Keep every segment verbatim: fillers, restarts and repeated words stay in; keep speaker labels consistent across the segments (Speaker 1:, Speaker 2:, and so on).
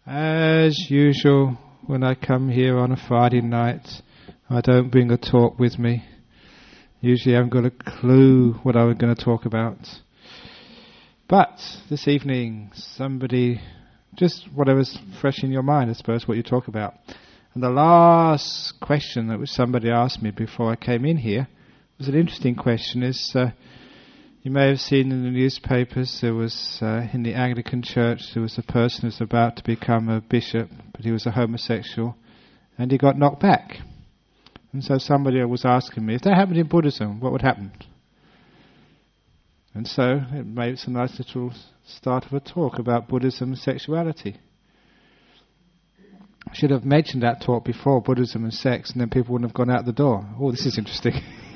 Speaker 1: As usual, when I come here on a Friday night, I don't bring a talk with me. Usually I haven't got a clue what I'm going to talk about. But this evening, somebody, just whatever's fresh in your mind, I suppose, what you talk about. And the last question that was somebody asked me before I came in here was an interesting question. Is uh, you may have seen in the newspapers, there was uh, in the Anglican Church, there was a person who was about to become a bishop, but he was a homosexual, and he got knocked back. And so somebody was asking me, if that happened in Buddhism, what would happen? And so it made a nice little start of a talk about Buddhism and sexuality. I should have mentioned that talk before, Buddhism and sex, and then people wouldn't have gone out the door. Oh, this is interesting.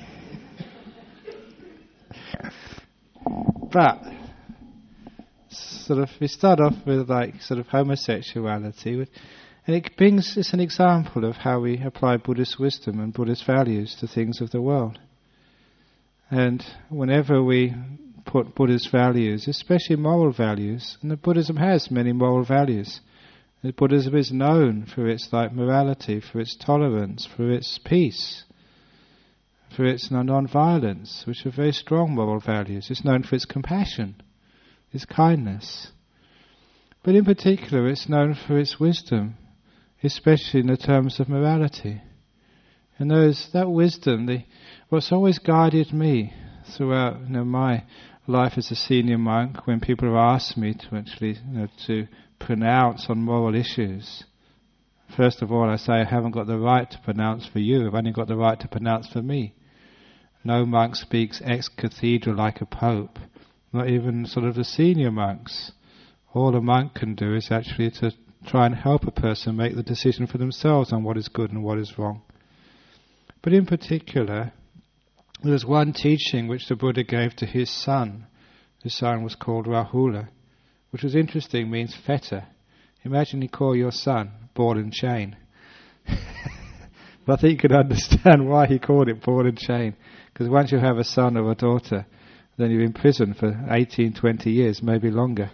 Speaker 1: But sort of we start off with like sort of homosexuality, with, and it brings it's an example of how we apply Buddhist wisdom and Buddhist values to things of the world. And whenever we put Buddhist values, especially moral values, and the Buddhism has many moral values. The Buddhism is known for its like morality, for its tolerance, for its peace, for its non-violence, which are very strong moral values. It's known for its compassion, its kindness. But in particular, it's known for its wisdom, especially in the terms of morality. And those that wisdom, the, what's always guided me throughout you know, my life as a senior monk, when people have asked me to actually you know, to pronounce on moral issues, first of all I say I haven't got the right to pronounce for you, I've only got the right to pronounce for me. No monk speaks ex cathedra like a pope, not even sort of the senior monks. All a monk can do is actually to try and help a person make the decision for themselves on what is good and what is wrong. But in particular, there's one teaching which the Buddha gave to his son. His son was called Rahula, which was interesting, means fetter. Imagine you call your son ball and chain. But I think you can understand why he called it ball and chain. Because once you have a son or a daughter, then you're in prison for eighteen, twenty years, maybe longer.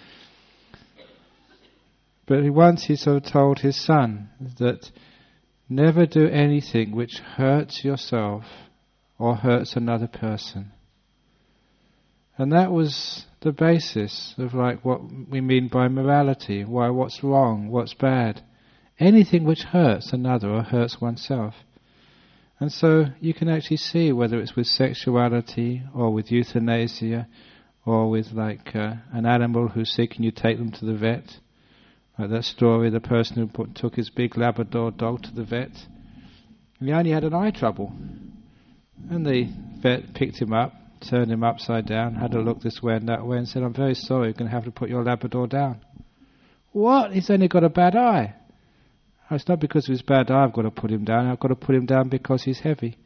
Speaker 1: But once he sort of told his son that never do anything which hurts yourself or hurts another person. And that was the basis of like what we mean by morality, why what's wrong, what's bad. Anything which hurts another or hurts oneself. And so you can actually see whether it's with sexuality or with euthanasia or with like uh, an animal who's sick and you take them to the vet. Like that story, the person who put, took his big Labrador dog to the vet and he only had an eye trouble. And the vet picked him up, turned him upside down, had a look this way and that way and said, I'm very sorry, you're going to have to put your Labrador down. What? He's only got a bad eye. Oh, it's not because of his bad eye I've got to put him down, I've got to put him down because he's heavy.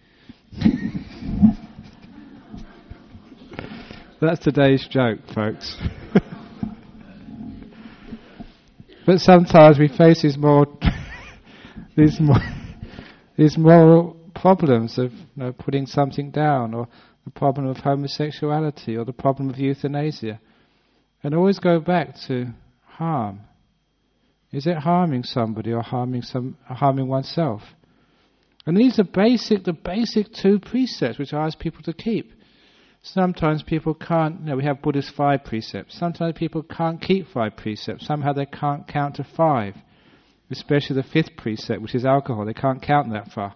Speaker 1: That's today's joke, folks. But sometimes we face these moral, these, more, these moral problems of you know, putting something down, or the problem of homosexuality, or the problem of euthanasia, and always go back to harm. Is it harming somebody or harming some harming oneself? And these are basic, the basic two precepts which I ask people to keep. Sometimes people can't, you know, we have Buddhist five precepts. Sometimes people can't keep five precepts. Somehow they can't count to five. Especially the fifth precept, which is alcohol. They can't count that far.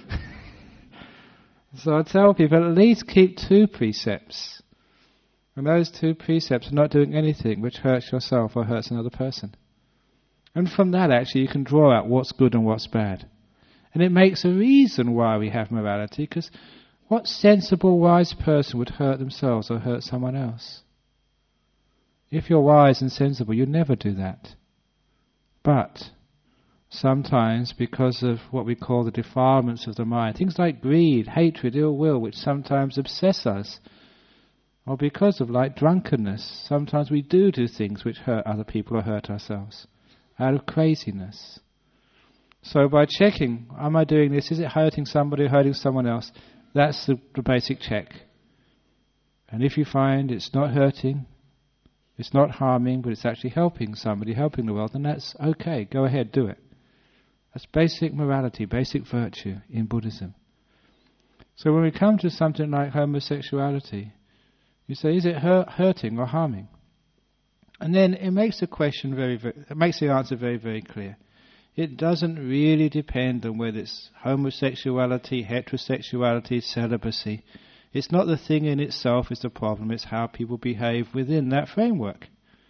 Speaker 1: So I tell people, at least keep two precepts. And those two precepts are not doing anything which hurts yourself or hurts another person. And from that, actually, you can draw out what's good and what's bad. And it makes a reason why we have morality, because what sensible, wise person would hurt themselves or hurt someone else? If you're wise and sensible, you'd never do that. But sometimes, because of what we call the defilements of the mind, things like greed, hatred, ill will, which sometimes obsess us, or because of like drunkenness, sometimes we do do things which hurt other people or hurt ourselves, out of craziness. So by checking, am I doing this, is it hurting somebody or hurting someone else, that's the, the basic check. And if you find it's not hurting, it's not harming, but it's actually helping somebody, helping the world, then that's okay. Go ahead, do it. That's basic morality, basic virtue in Buddhism. So when we come to something like homosexuality, you say, is it hurt, hurting or harming? And then it makes the question very, very, it makes the answer very, very clear. It doesn't really depend on whether it's homosexuality, heterosexuality, celibacy. It's not the thing in itself is the problem, it's how people behave within that framework.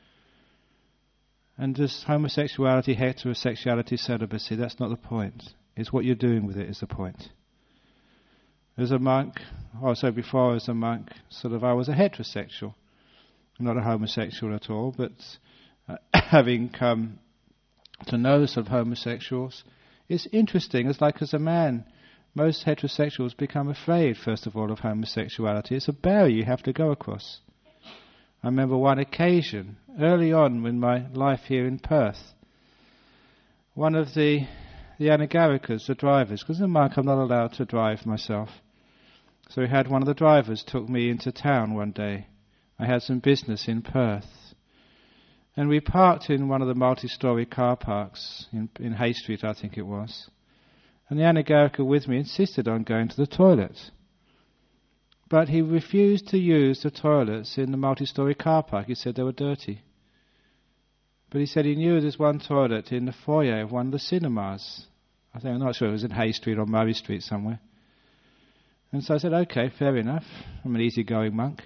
Speaker 1: And just homosexuality, heterosexuality, celibacy, that's not the point. It's what you're doing with it is the point. As a monk, also before as a monk, sort of I was a heterosexual. I'm not a homosexual at all, but uh, having come to know sort of homosexuals, it's interesting. It's like as a man, most heterosexuals become afraid, first of all, of homosexuality. It's a barrier you have to go across. I remember one occasion, early on in my life here in Perth, one of the the Anagarikas, the drivers, because as a monk I'm not allowed to drive myself. So we had one of the drivers took me into town one day. I had some business in Perth. And we parked in one of the multi-storey car parks in, in Hay Street, I think it was. And the Anagarika with me insisted on going to the toilet. But he refused to use the toilets in the multi-storey car park. He said they were dirty. But he said he knew there's one toilet in the foyer of one of the cinemas. I think, I'm not sure, it was in Hay Street or Murray Street somewhere. And so I said, okay, fair enough. I'm an easygoing monk.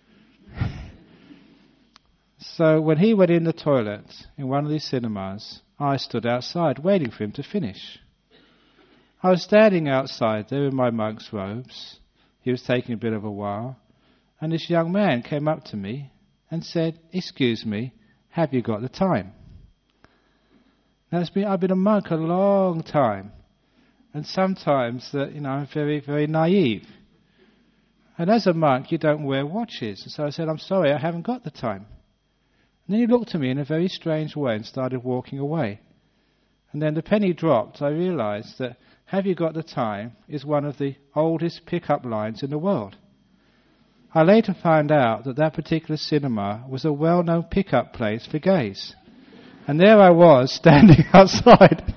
Speaker 1: So when he went in the toilet in one of these cinemas, I stood outside waiting for him to finish. I was standing outside there in my monk's robes. He was taking a bit of a while. And this young man came up to me and said, excuse me, have you got the time? Now it's been, I've been a monk a long time. And sometimes that you know I'm very, very naive. And as a monk you don't wear watches. And so I said, I'm sorry, I haven't got the time. And then he looked at me in a very strange way and started walking away. And then the penny dropped. I realized that have you got the time is one of the oldest pick-up lines in the world. I later found out that that particular cinema was a well-known pick-up place for gays. And there I was, standing outside.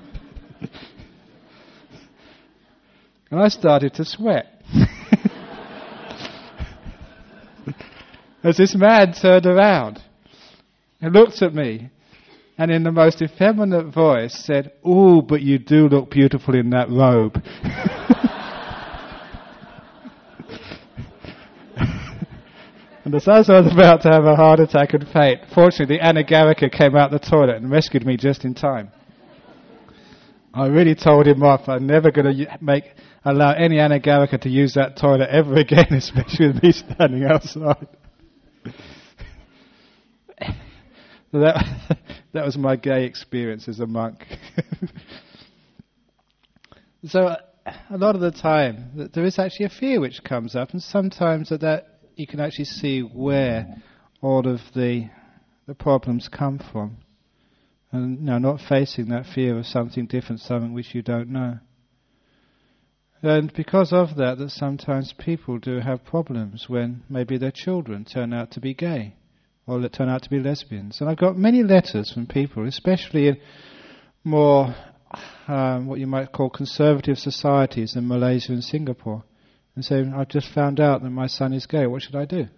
Speaker 1: And I started to sweat. As this man turned around and looked at me, and in the most effeminate voice said, ooh, but you do look beautiful in that robe. And as I was about to have a heart attack and faint, fortunately the Anagarika came out the toilet and rescued me just in time. I really told him off. I'm never going to make allow any Anagarika to use that toilet ever again, especially with me standing outside. So that, that was my gay experience as a monk. So uh, a lot of the time there is actually a fear which comes up, and sometimes that, that you can actually see where all of the the problems come from. And you know, not facing that fear of something different, something which you don't know. And because of that, that sometimes people do have problems when maybe their children turn out to be gay or they turn out to be lesbians. And I've got many letters from people, especially in more um, what you might call conservative societies in Malaysia and Singapore, and saying, I've just found out that my son is gay, what should I do?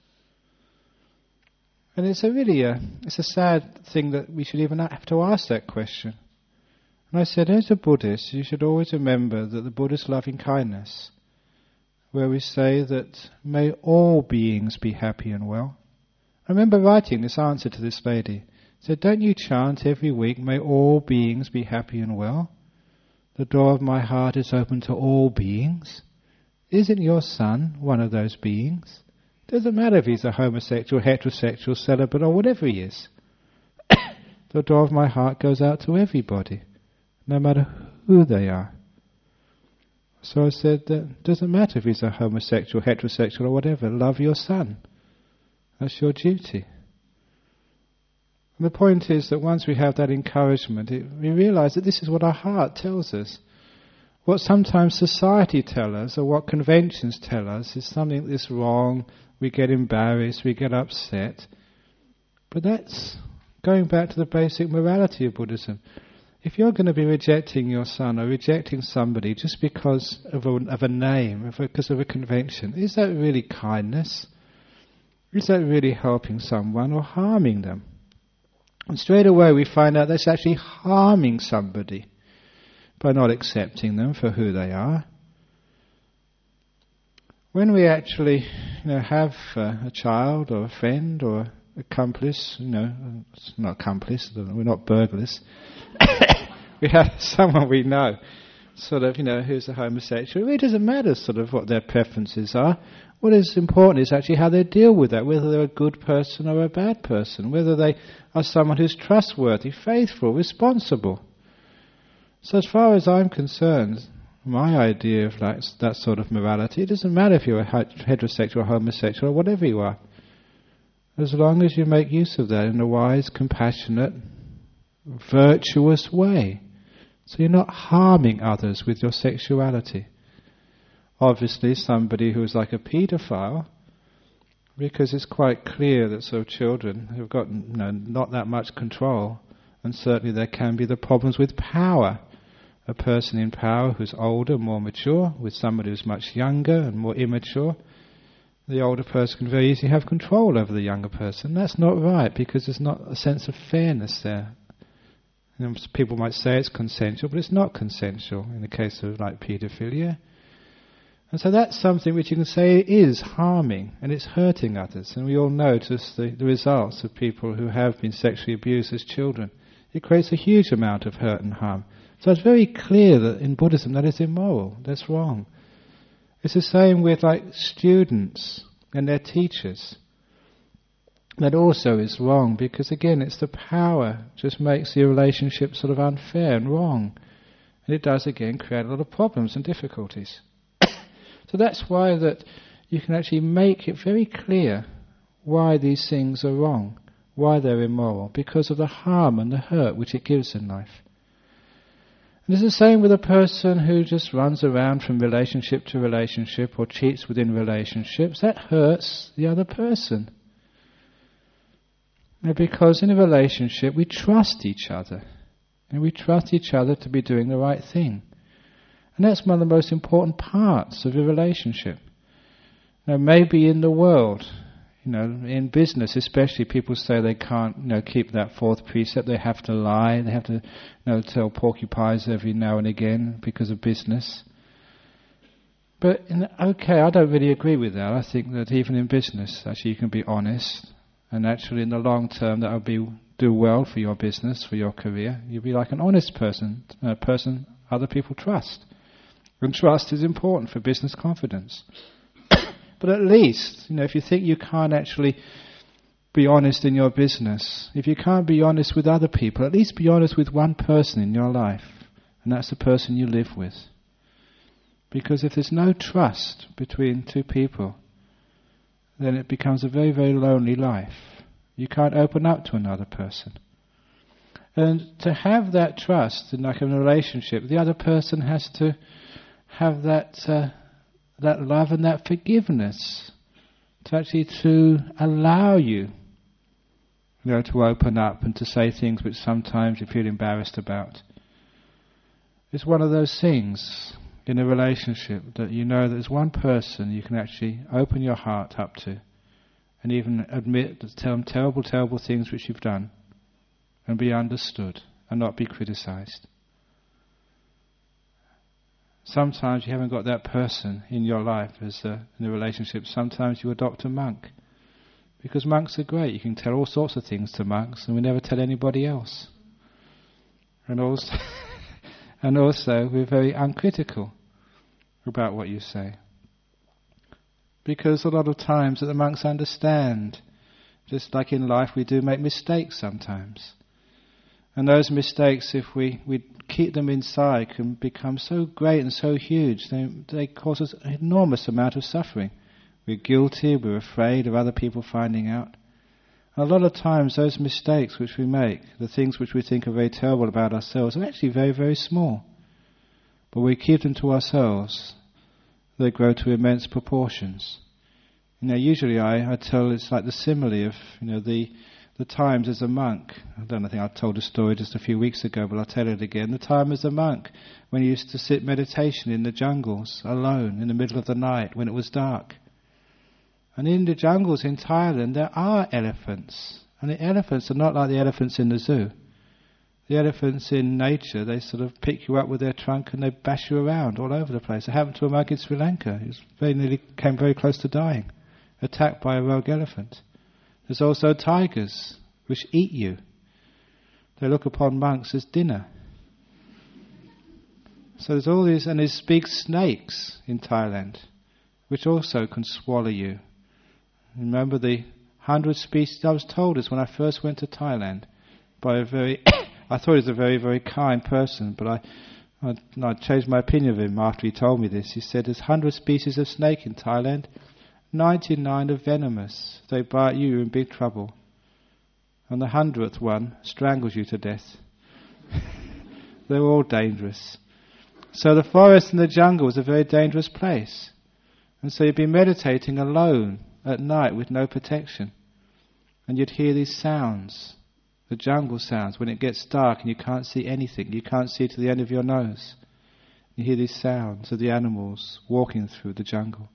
Speaker 1: And it's a really a, it's a sad thing that we should even have to ask that question. And I said, as a Buddhist, you should always remember that the Buddhist loving kindness, where we say that may all beings be happy and well. I remember writing this answer to this lady. I said, don't you chant every week, may all beings be happy and well? The door of my heart is open to all beings. Isn't your son one of those beings? Doesn't matter if he's a homosexual, heterosexual, celibate, or whatever he is. The door of my heart goes out to everybody, no matter who they are. So I said that doesn't matter if he's a homosexual, heterosexual, or whatever. Love your son. That's your duty. And the point is that once we have that encouragement, it, we realize that this is what our heart tells us. What sometimes society tells us, or what conventions tell us, is something that's wrong. We get embarrassed, we get upset. But that's going back to the basic morality of Buddhism. If you're going to be rejecting your son or rejecting somebody just because of a, of a name, because of a convention, is that really kindness? Is that really helping someone or harming them? And straight away we find out that's actually harming somebody by not accepting them for who they are. When we actually, you know, have uh, a child or a friend or accomplice, you know, it's not accomplice, we're not burglars. We have someone we know, sort of, you know, who's a homosexual. It really doesn't matter sort of what their preferences are. What is important is actually how they deal with that, whether they're a good person or a bad person, whether they are someone who's trustworthy, faithful, responsible. So as far as I'm concerned, my idea of like that sort of morality, it doesn't matter if you're a heterosexual or homosexual or whatever you are, as long as you make use of that in a wise, compassionate, virtuous way. So you're not harming others with your sexuality. Obviously somebody who's like a paedophile, because it's quite clear that sort of children have got, you know, not that much control, and certainly there can be the problems with power. A person in power who's older, more mature, with somebody who's much younger and more immature, the older person can very easily have control over the younger person. That's not right, because there's not a sense of fairness there. You know, people might say it's consensual, but it's not consensual in the case of like paedophilia. And so that's something which you can say is harming and it's hurting others. And we all know just the, the results of people who have been sexually abused as children. It creates a huge amount of hurt and harm. So it's very clear that in Buddhism that is immoral, that's wrong. It's the same with like students and their teachers. That also is wrong, because again it's the power just makes the relationship sort of unfair and wrong. And it does again create a lot of problems and difficulties. So that's why that you can actually make it very clear why these things are wrong, why they're immoral, because of the harm and the hurt which it gives in life. And it's the same with a person who just runs around from relationship to relationship or cheats within relationships. That hurts the other person. You know, because in a relationship we trust each other. And we trust each other to be doing the right thing. And that's one of the most important parts of a relationship. You know, maybe in the world, you know, in business especially, people say they can't, you know, keep that fourth precept. They have to lie. They have to, you know, tell porcupines every now and again because of business. But in the, okay, I don't really agree with that. I think that even in business, actually, you can be honest, and actually, in the long term, that will be do well for your business, for your career. You'll be like an honest person, a person other people trust. And trust is important for business confidence. But at least, you know, if you think you can't actually be honest in your business, if you can't be honest with other people, at least be honest with one person in your life, and that's the person you live with. Because if there's no trust between two people, then it becomes a very, very lonely life. You can't open up to another person. And to have that trust in like a relationship, the other person has to have that uh, that love and that forgiveness to actually to allow you, you know, to open up and to say things which sometimes you feel embarrassed about. It's one of those things in a relationship that you know there's one person you can actually open your heart up to and even admit the ter- terrible, terrible things which you've done and be understood and not be criticized. Sometimes you haven't got that person in your life as a, in a relationship. Sometimes you adopt a monk. Because monks are great. You can tell all sorts of things to monks and we never tell anybody else. And also, and also we're very uncritical about what you say. Because a lot of times that the monks understand, just like in life we do make mistakes sometimes. And those mistakes, if we, we keep them inside, can become so great and so huge, they, they cause us an enormous amount of suffering. We're guilty, we're afraid of other people finding out. And a lot of times those mistakes which we make, the things which we think are very terrible about ourselves, are actually very, very small. But we keep them to ourselves, they grow to immense proportions. You know, usually I, I tell it's like the simile of, you know, the the times as a monk. I don't know, I think I told a story just a few weeks ago, but I'll tell it again. The time as a monk, when he used to sit meditation in the jungles, alone, in the middle of the night, when it was dark. And in the jungles in Thailand, there are elephants. And the elephants are not like the elephants in the zoo. The elephants in nature, they sort of pick you up with their trunk and they bash you around all over the place. It happened to a monk in Sri Lanka. He was very nearly came very close to dying, attacked by a rogue elephant. There's also tigers, which eat you. They look upon monks as dinner. So there's all these, and there's big snakes in Thailand, which also can swallow you. Remember the hundred species I was told this when I first went to Thailand by a very, I thought he was a very, very kind person, but I, I, I changed my opinion of him after he told me this. He said there's hundred species of snake in Thailand. ninety-nine are venomous. If they bite you, you're in big trouble. And the hundredth one strangles you to death. They're all dangerous. So the forest and the jungle is a very dangerous place. And so you'd be meditating alone at night with no protection. And you'd hear these sounds, the jungle sounds, when it gets dark and you can't see anything. You can't see to the end of your nose. You hear these sounds of the animals walking through the jungle.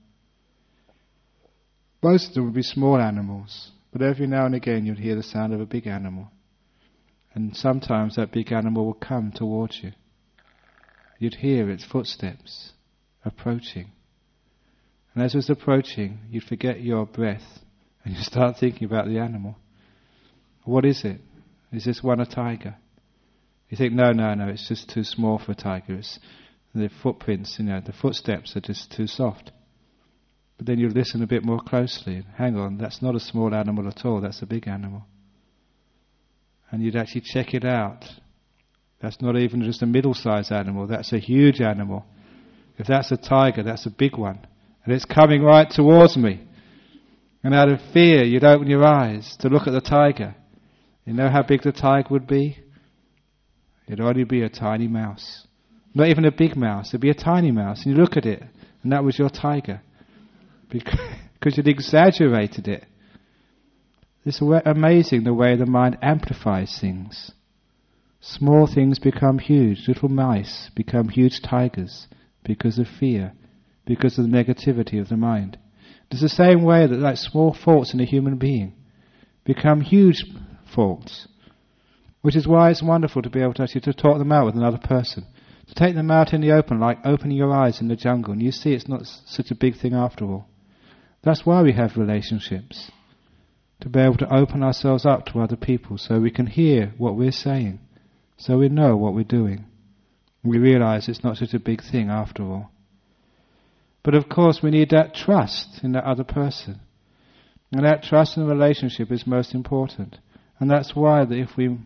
Speaker 1: Most of them would be small animals, but every now and again you'd hear the sound of a big animal. And sometimes that big animal would come towards you. You'd hear its footsteps approaching. And as it was approaching, you'd forget your breath and you start thinking about the animal. What is it? Is this one a tiger? You think, no, no, no, it's just too small for a tiger. It's, the footprints, you know, the footsteps are just too soft. But then you listen a bit more closely. Hang on, that's not a small animal at all, that's a big animal. And you'd actually check it out. That's not even just a middle-sized animal, that's a huge animal. If that's a tiger, that's a big one. And it's coming right towards me. And out of fear, you'd open your eyes to look at the tiger. You know how big the tiger would be? It'd only be a tiny mouse. Not even a big mouse, it'd be a tiny mouse. And you look at it, and that was your tiger. Because you'd exaggerated it. It's amazing the way the mind amplifies things. Small things become huge. Little mice become huge tigers because of fear, because of the negativity of the mind. It's the same way that like small faults in a human being become huge faults, which is why it's wonderful to be able to actually to talk them out with another person, to take them out in the open, like opening your eyes in the jungle, and you see it's not such a big thing after all. That's why we have relationships, to be able to open ourselves up to other people so we can hear what we're saying, so we know what we're doing. We realize it's not such a big thing after all. But of course we need that trust in that other person. And that trust in the relationship is most important. And that's why that if we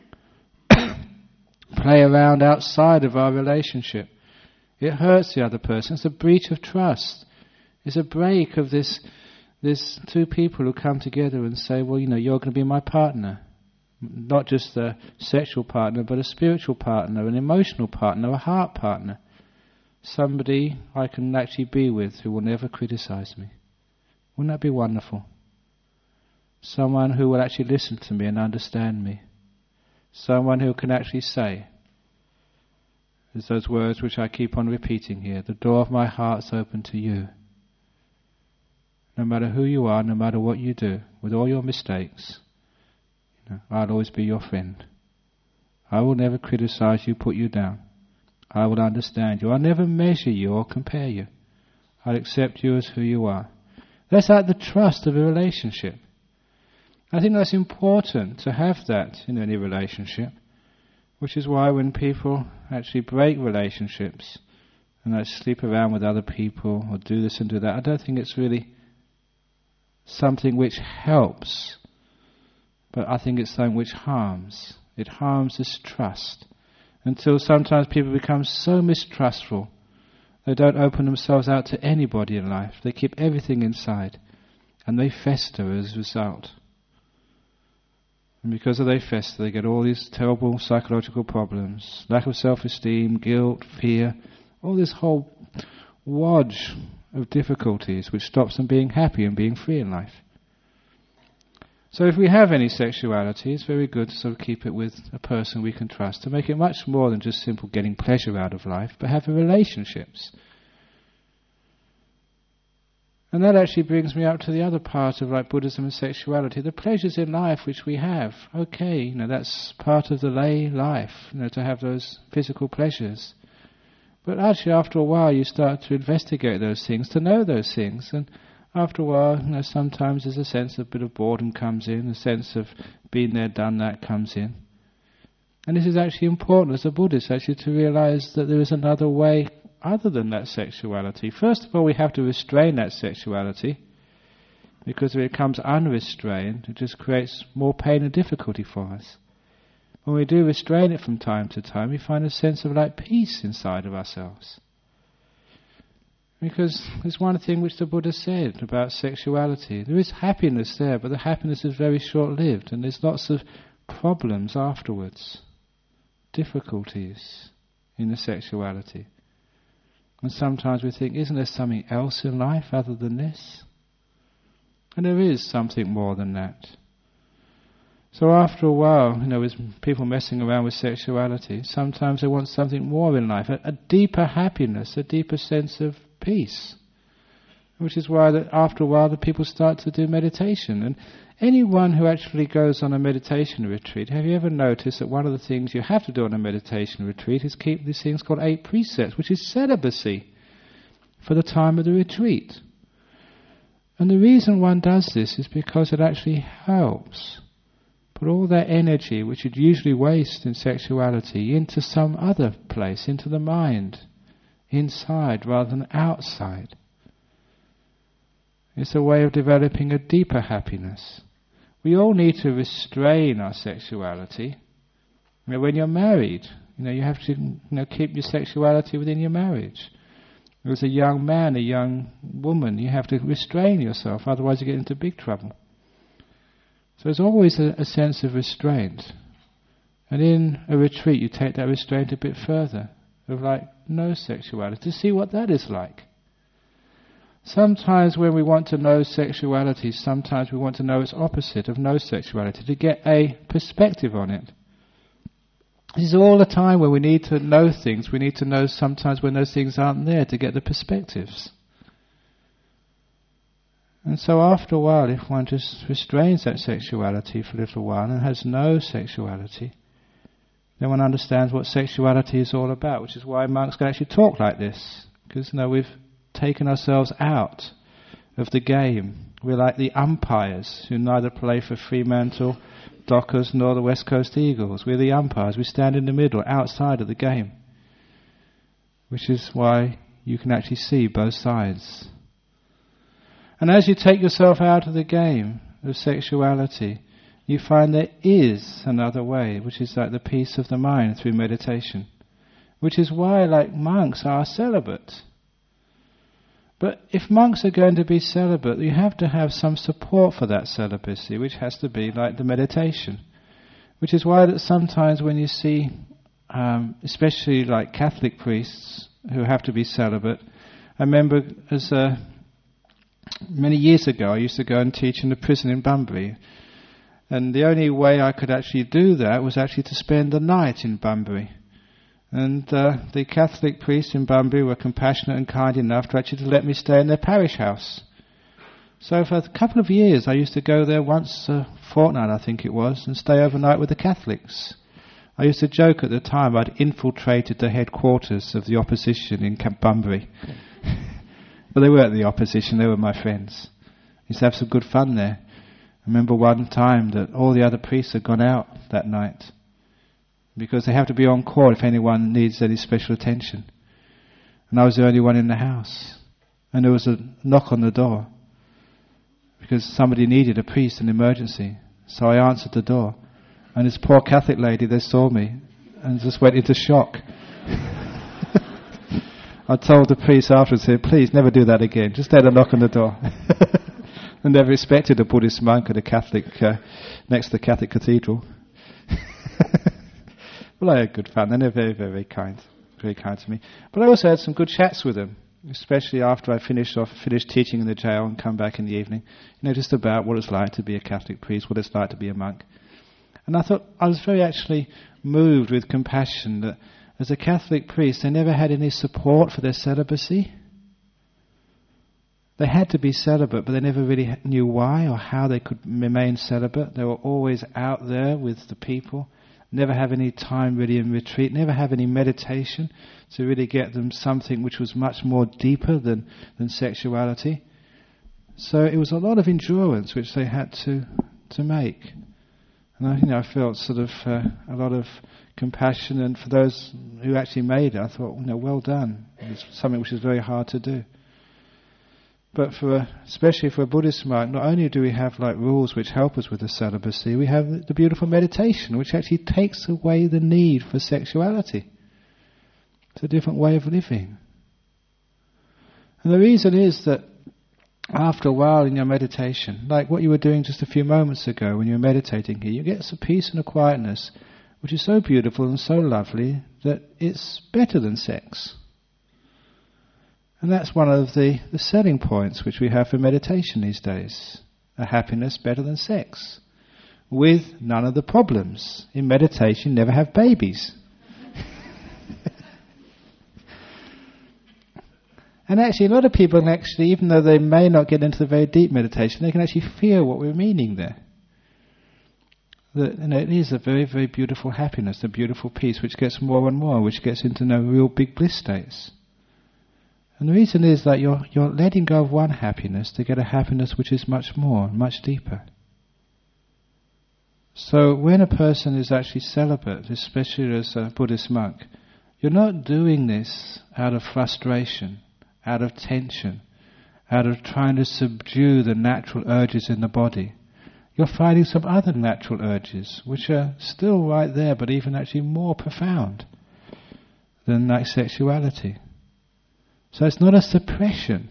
Speaker 1: play around outside of our relationship, it hurts the other person. It's a breach of trust. It's a break of this, this two people who come together and say, well, you know, you're going to be my partner. Not just a sexual partner, but a spiritual partner, an emotional partner, a heart partner. Somebody I can actually be with who will never criticize me. Wouldn't that be wonderful? Someone who will actually listen to me and understand me. Someone who can actually say, there's those words which I keep on repeating here, the door of my heart's open to you. No matter who you are, no matter what you do, with all your mistakes, you know, I'll always be your friend. I will never criticize you, put you down. I will understand you. I'll never measure you or compare you. I'll accept you as who you are. That's like the trust of a relationship. I think that's important to have that in any relationship, which is why when people actually break relationships and they sleep around with other people or do this and do that, I don't think it's really something which helps, but I think it's something which harms. It harms this trust. Until sometimes people become so mistrustful, they don't open themselves out to anybody in life. They keep everything inside, and they fester as a result. And because of they fester, they get all these terrible psychological problems, lack of self-esteem, guilt, fear, all this whole wodge of difficulties which stops them being happy and being free in life. So if we have any sexuality, it's very good to sort of keep it with a person we can trust, to make it much more than just simple getting pleasure out of life, but having relationships. And that actually brings me up to the other part of like Buddhism and sexuality, the pleasures in life which we have. Okay, you know, that's part of the lay life, you know, to have those physical pleasures. But actually after a while you start to investigate those things, to know those things, and after a while, you know, sometimes there's a sense of a bit of boredom comes in, a sense of being there, done that comes in. And this is actually important as a Buddhist, actually, to realize that there is another way other than that sexuality. First of all, we have to restrain that sexuality, because if it becomes unrestrained, it just creates more pain and difficulty for us. When we do restrain it from time to time, we find a sense of like peace inside of ourselves. Because there's one thing which the Buddha said about sexuality. There is happiness there, but the happiness is very short-lived, and there's lots of problems afterwards, difficulties in the sexuality. And sometimes we think, isn't there something else in life other than this? And there is something more than that. So after a while, you know, with people messing around with sexuality, sometimes they want something more in life, a, a deeper happiness, a deeper sense of peace. Which is why that after a while the people start to do meditation. And anyone who actually goes on a meditation retreat, have you ever noticed that one of the things you have to do on a meditation retreat is keep these things called eight precepts, which is celibacy for the time of the retreat. And the reason one does this is because it actually helps put all that energy which you'd usually waste in sexuality into some other place, into the mind, inside rather than outside. It's a way of developing a deeper happiness. We all need to restrain our sexuality. You know, when you're married, you know, you have to, you know, keep your sexuality within your marriage. As a young man, a young woman, you have to restrain yourself, otherwise you get into big trouble. So there's always a, a sense of restraint. And in a retreat you take that restraint a bit further, of like no sexuality, to see what that is like. Sometimes when we want to know sexuality, sometimes we want to know its opposite of no sexuality, to get a perspective on it. This is all the time when we need to know things. We need to know sometimes when those things aren't there, to get the perspectives. And so after a while, if one just restrains that sexuality for a little while and has no sexuality, then one understands what sexuality is all about, which is why monks can actually talk like this. Because, you know, we've taken ourselves out of the game. We're like the umpires who neither play for Fremantle Dockers nor the West Coast Eagles. We're the umpires. We stand in the middle, outside of the game. Which is why you can actually see both sides. And as you take yourself out of the game of sexuality, you find there is another way, which is like the peace of the mind through meditation. Which is why, like, monks are celibate. But if monks are going to be celibate, you have to have some support for that celibacy, which has to be like the meditation. Which is why that sometimes when you see, um, especially like Catholic priests who have to be celibate, I remember as a Many years ago, I used to go and teach in a prison in Bunbury. And the only way I could actually do that was actually to spend the night in Bunbury. And uh, the Catholic priests in Bunbury were compassionate and kind enough to actually to let me stay in their parish house. So for a couple of years, I used to go there once a fortnight, I think it was, and stay overnight with the Catholics. I used to joke at the time I'd infiltrated the headquarters of the opposition in Camp Bunbury. But they weren't the opposition, they were my friends. I used to have some good fun there. I remember one time that all the other priests had gone out that night because they have to be on call if anyone needs any special attention. And I was the only one in the house. And there was a knock on the door because somebody needed a priest in emergency. So I answered the door. And this poor Catholic lady, they saw me and just went into shock. I told the priest afterwards, said, please never do that again. Just let her knock on the door. And they've respected a Buddhist monk at a Catholic, uh, next to the Catholic cathedral. Well, I had good fun. They're very, very kind. Very kind to me. But I also had some good chats with them. especially after I finished off, finished teaching in the jail and come back in the evening, you know, just about what it's like to be a Catholic priest, what it's like to be a monk. And I thought, I was very actually moved with compassion that as a Catholic priest, they never had any support for their celibacy. They had to be celibate, but they never really knew why or how they could remain celibate. They were always out there with the people, never have any time really in retreat, never have any meditation to really get them something which was much more deeper than, than sexuality. So it was a lot of endurance which they had to to make. And I, you know, I felt sort of uh, a lot of compassion, and for those who actually made it, I thought, you know, well done. It was something which is very hard to do. But for, a, especially for a Buddhist monk, not only do we have like rules which help us with the celibacy, we have the beautiful meditation, which actually takes away the need for sexuality. It's a different way of living. And the reason is that after a while in your meditation, like what you were doing just a few moments ago when you were meditating here, you get some peace and a quietness which is so beautiful and so lovely that it's better than sex. And that's one of the, the selling points which we have for meditation these days. A happiness better than sex, with none of the problems. In meditation, never have babies. And actually, a lot of people can actually, even though they may not get into the very deep meditation, they can actually feel what we're meaning there. That, you know, it is a very, very beautiful happiness, a beautiful peace, which gets more and more, which gets into no real big bliss states. And the reason is that you're you're letting go of one happiness to get a happiness which is much more, much deeper. So when a person is actually celibate, especially as a Buddhist monk, you're not doing this out of frustration, out of tension, out of trying to subdue the natural urges in the body. You're finding some other natural urges, which are still right there, but even actually more profound than like sexuality. So it's not a suppression.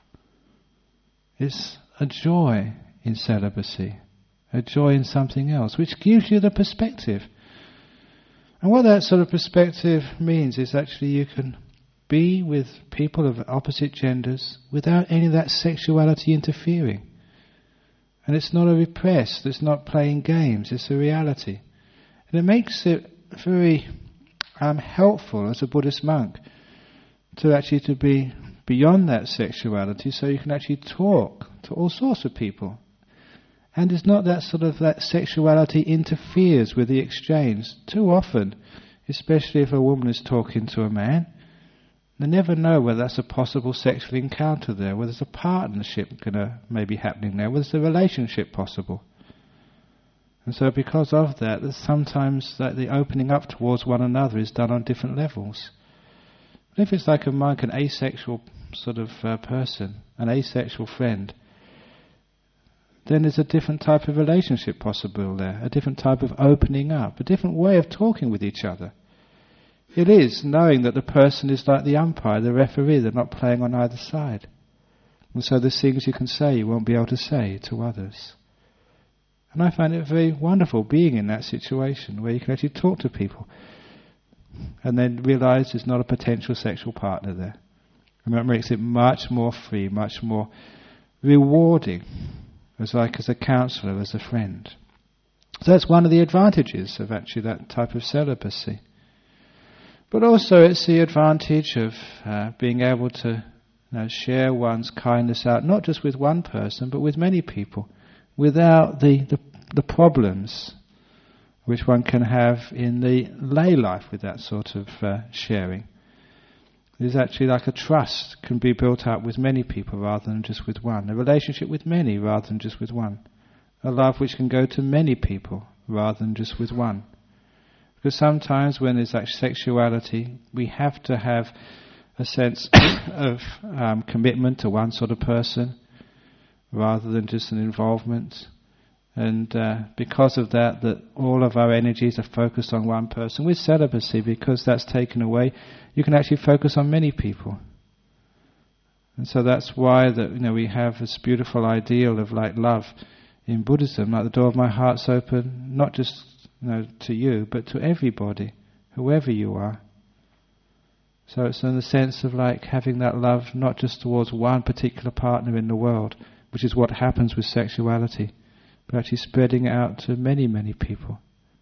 Speaker 1: It's a joy in celibacy, a joy in something else, which gives you the perspective. And what that sort of perspective means is actually you can be with people of opposite genders without any of that sexuality interfering. And it's not a repressed, it's not playing games, it's a reality. And it makes it very um, helpful as a Buddhist monk to actually to be beyond that sexuality, so you can actually talk to all sorts of people. And it's not that sort of that sexuality interferes with the exchange. Too often, especially if a woman is talking to a man, they never know whether that's a possible sexual encounter there, whether there's a partnership gonna maybe happening there, whether there's a relationship possible. And so because of that, there's sometimes that the opening up towards one another is done on different levels. If it's like a monk, an asexual sort of uh, person, an asexual friend, then there's a different type of relationship possible there, a different type of opening up, a different way of talking with each other. It is knowing that the person is like the umpire, the referee, they're not playing on either side. And so there's things you can say you won't be able to say to others. And I find it very wonderful being in that situation where you can actually talk to people and then realise there's not a potential sexual partner there. And that makes it much more free, much more rewarding, as like as a counsellor, as a friend. So that's one of the advantages of actually that type of celibacy. But also it's the advantage of uh, being able to you know, share one's kindness out, not just with one person, but with many people, without the, the, the problems which one can have in the lay life with that sort of uh, sharing. There's actually like a trust can be built up with many people rather than just with one. A relationship with many rather than just with one. A love which can go to many people rather than just with one. Because sometimes when there's like sexuality, we have to have a sense of um, commitment to one sort of person rather than just an involvement. And uh, because of that, that all of our energies are focused on one person. With celibacy, because that's taken away, you can actually focus on many people. And so that's why that you know we have this beautiful ideal of like love in Buddhism, like the door of my heart's open, not just you know to you, but to everybody, whoever you are. So it's in the sense of like having that love not just towards one particular partner in the world, which is what happens with sexuality, but actually spreading it out to many, many people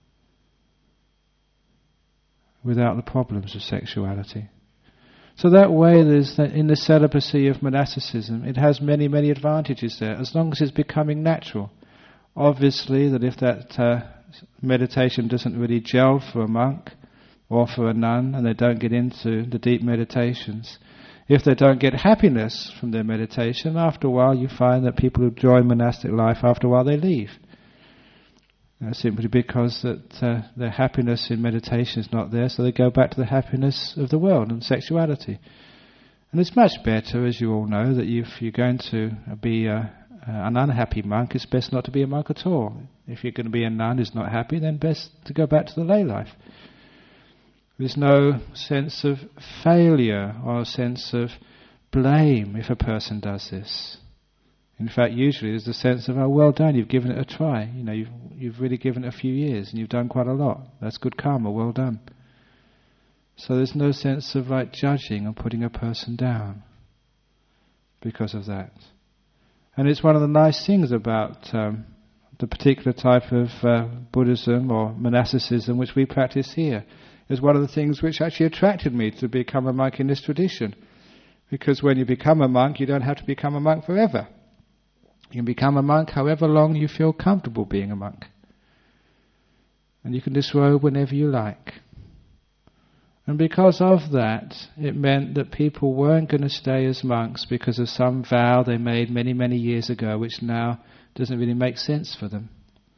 Speaker 1: without the problems of sexuality. So that way, there's that in the celibacy of monasticism, it has many, many advantages there, as long as it's becoming natural. Obviously, that if that uh, meditation doesn't really gel for a monk or for a nun, and they don't get into the deep meditations, if they don't get happiness from their meditation, after a while you find that people who join monastic life, after a while they leave. Uh, simply because that uh, their happiness in meditation is not there, so they go back to the happiness of the world and sexuality. And it's much better, as you all know, that if you're going to be a, an unhappy monk, it's best not to be a monk at all. If you're going to be a nun who's not happy, then best to go back to the lay life. There's no sense of failure or a sense of blame if a person does this. In fact, usually there's a sense of, oh, well done, you've given it a try. You know, you've, you've really given it a few years and you've done quite a lot. That's good karma, well done. So there's no sense of like judging and putting a person down because of that. And it's one of the nice things about um, the particular type of uh, Buddhism or monasticism which we practice here. Is one of the things which actually attracted me to become a monk in this tradition. Because when you become a monk, you don't have to become a monk forever. You can become a monk however long you feel comfortable being a monk. And you can disrobe whenever you like. And because of that, it meant that people weren't going to stay as monks because of some vow they made many, many years ago, which now doesn't really make sense for them.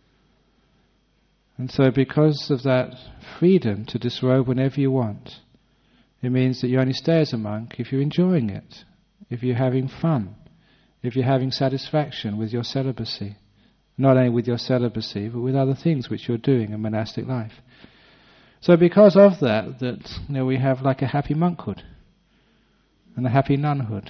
Speaker 1: And so because of that freedom to disrobe whenever you want, it means that you only stay as a monk if you're enjoying it, if you're having fun, if you're having satisfaction with your celibacy. Not only with your celibacy, but with other things which you're doing in monastic life. So because of that, that you know, we have like a happy monkhood and a happy nunhood.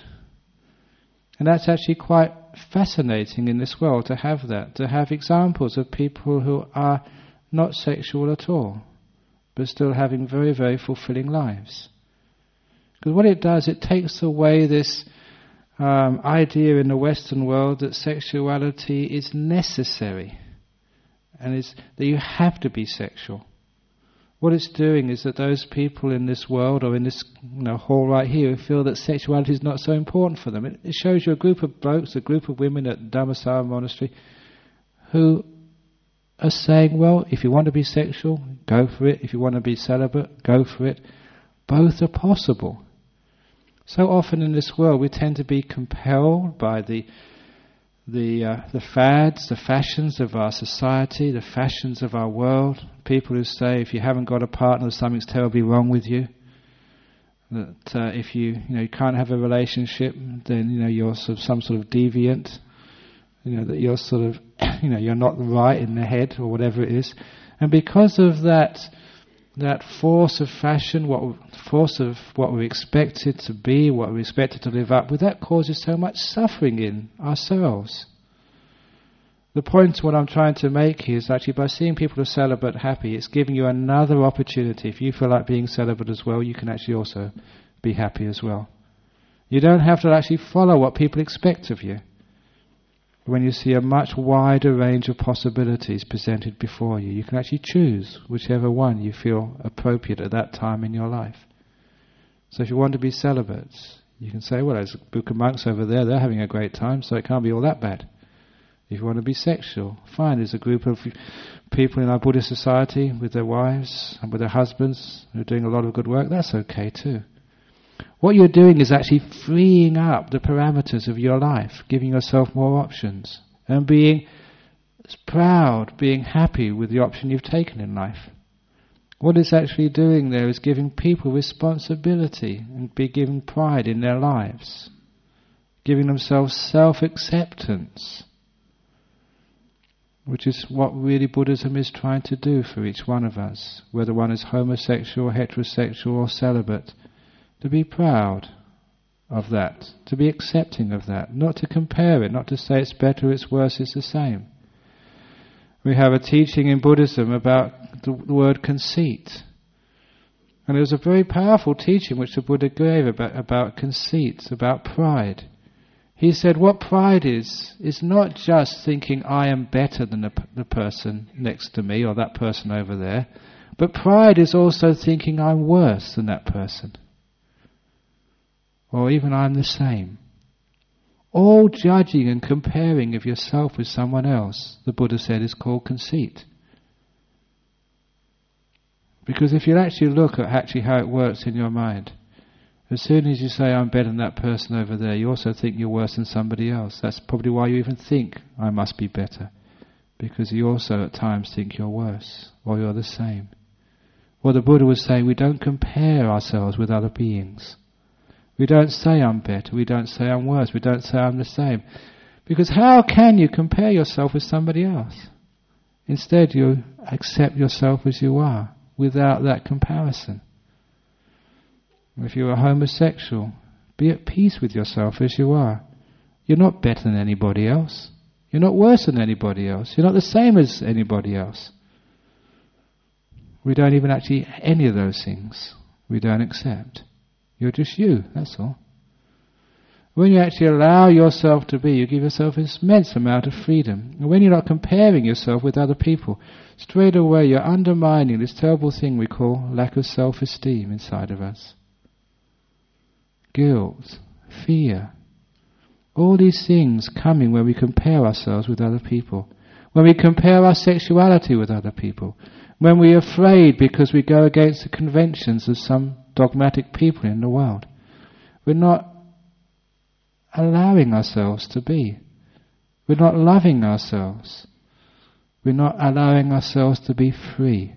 Speaker 1: And that's actually quite fascinating in this world to have that, to have examples of people who are not sexual at all, but still having very, very fulfilling lives. Because what it does, it takes away this um, idea in the Western world that sexuality is necessary, and is that you have to be sexual. What it's doing is that those people in this world, or in this you know, hall right here, who feel that sexuality is not so important for them, it, it shows you a group of blokes, a group of women at Dhammasara Monastery, who are saying, well, if you want to be sexual, go for it. If you want to be celibate, go for it. Both are possible. So often in this world we tend to be compelled by the the uh, the fads, the fashions of our society, the fashions of our world. People who say if you haven't got a partner, something's terribly wrong with you. That uh, if you you know you can't have a relationship, then you know you're sort of some sort of deviant. You know that you're sort of you know you're not right in the head or whatever it is. And because of that that force of fashion, what force of what we're expected to be, what we're expected to live up with, that causes so much suffering in ourselves. The point what I'm trying to make here is actually by seeing people who are celibate happy, it's giving you another opportunity. If you feel like being celibate as well, you can actually also be happy as well. You don't have to actually follow what people expect of you. When you see a much wider range of possibilities presented before you, you can actually choose whichever one you feel appropriate at that time in your life. So if you want to be celibate, you can say, well, there's a group of monks over there, they're having a great time, so it can't be all that bad. If you want to be sexual, fine, there's a group of people in our Buddhist society with their wives and with their husbands who are doing a lot of good work, that's okay too. What you're doing is actually freeing up the parameters of your life, giving yourself more options, and being proud, being happy with the option you've taken in life. What it's actually doing there is giving people responsibility and be giving pride in their lives, giving themselves self-acceptance, which is what really Buddhism is trying to do for each one of us, whether one is homosexual, heterosexual or celibate. To be proud of that, to be accepting of that, not to compare it, not to say it's better, it's worse, it's the same. We have a teaching in Buddhism about the word conceit. And it was a very powerful teaching which the Buddha gave about, about conceit, about pride. He said what pride is, is not just thinking I am better than the, the person next to me or that person over there, but pride is also thinking I'm worse than that person. Or even I'm the same. All judging and comparing of yourself with someone else, the Buddha said, is called conceit. Because if you actually look at actually how it works in your mind, as soon as you say, I'm better than that person over there, you also think you're worse than somebody else. That's probably why you even think, I must be better. Because you also at times think you're worse, or you're the same. Well, the Buddha was saying, we don't compare ourselves with other beings. We don't say I'm better, we don't say I'm worse, we don't say I'm the same. Because how can you compare yourself with somebody else? Instead, you accept yourself as you are, without that comparison. If you're a homosexual, be at peace with yourself as you are. You're not better than anybody else. You're not worse than anybody else. You're not the same as anybody else. We don't even actually, any of those things, we don't accept. You're just you, that's all. When you actually allow yourself to be, you give yourself an immense amount of freedom. And when you're not comparing yourself with other people, straight away you're undermining this terrible thing we call lack of self-esteem inside of us. Guilt, fear, all these things coming when we compare ourselves with other people. When we compare our sexuality with other people. When we're afraid because we go against the conventions of some dogmatic people in the world. We're not allowing ourselves to be. We're not loving ourselves. We're not allowing ourselves to be free.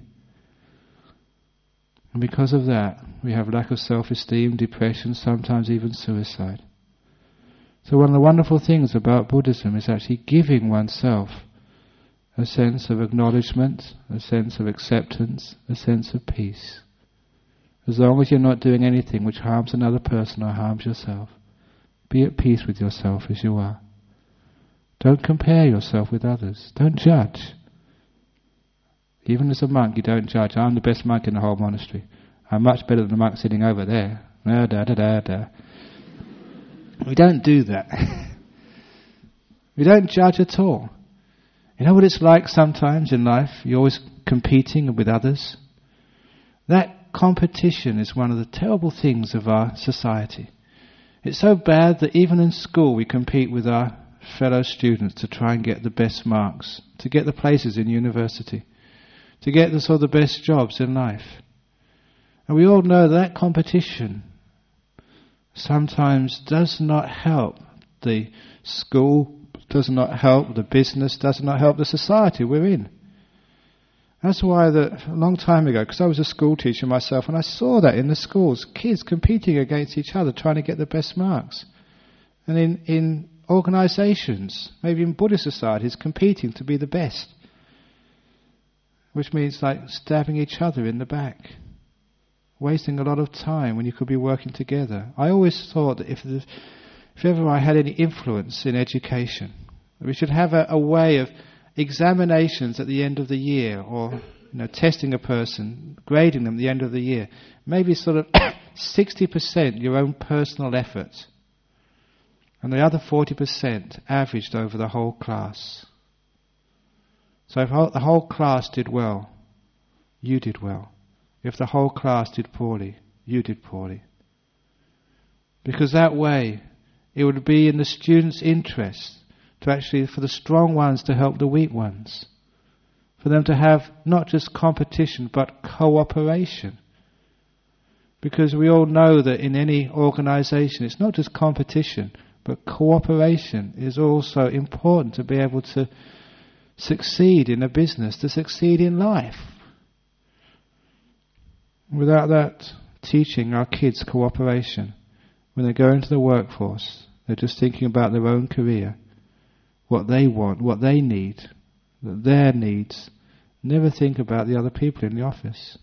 Speaker 1: And because of that, we have lack of self-esteem, depression, sometimes even suicide. So one of the wonderful things about Buddhism is actually giving oneself a sense of acknowledgement, a sense of acceptance, a sense of peace. As long as you're not doing anything which harms another person or harms yourself, be at peace with yourself as you are. Don't compare yourself with others. Don't judge. Even as a monk, you don't judge. I'm the best monk in the whole monastery. I'm much better than the monk sitting over there. Da, da, da, da, da. We don't do that. We don't judge at all. You know what it's like sometimes in life? You're always competing with others. That competition is one of the terrible things of our society. It's so bad that even in school we compete with our fellow students to try and get the best marks, to get the places in university, to get the sort of the best jobs in life. And we all know that competition sometimes does not help the school, does not help the business, does not help the society we're in. That's why that a long time ago, because I was a school teacher myself, and I saw that in the schools, kids competing against each other, trying to get the best marks. And in, in organisations, maybe in Buddhist societies, competing to be the best. Which means like stabbing each other in the back. Wasting a lot of time when you could be working together. I always thought that if, the, if ever I had any influence in education, we should have a, a way of examinations at the end of the year, or you know, testing a person, grading them at the end of the year. Maybe sort of sixty percent your own personal effort, and the other forty percent averaged over the whole class. So if the whole class did well, you did well. If the whole class did poorly, you did poorly. Because that way, it would be in the students' interest to actually, for the strong ones to help the weak ones. For them to have not just competition, but cooperation. Because we all know that in any organisation, it's not just competition, but cooperation is also important to be able to succeed in a business, to succeed in life. Without that teaching our kids cooperation, when they go into the workforce, they're just thinking about their own career, what they want, what they need, their needs. Never think about the other people in the office.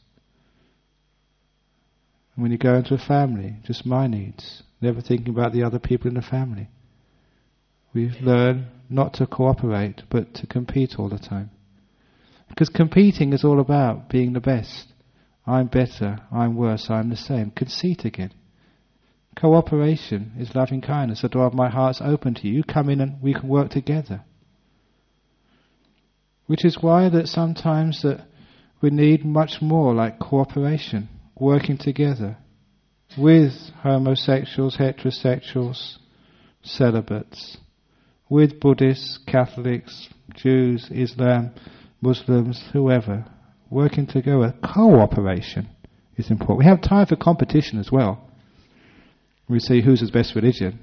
Speaker 1: And when you go into a family, just my needs, never thinking about the other people in the family. We learn not to cooperate, but to compete all the time. Because competing is all about being the best. I'm better, I'm worse, I'm the same. Conceit again. Cooperation is loving kindness. The door of my heart's open to you. You come in and we can work together. Which is why that sometimes that we need much more like cooperation, working together with homosexuals, heterosexuals, celibates, with Buddhists, Catholics, Jews, Islam, Muslims, whoever, working together. Cooperation is important. We have time for competition as well. We see who's the best religion.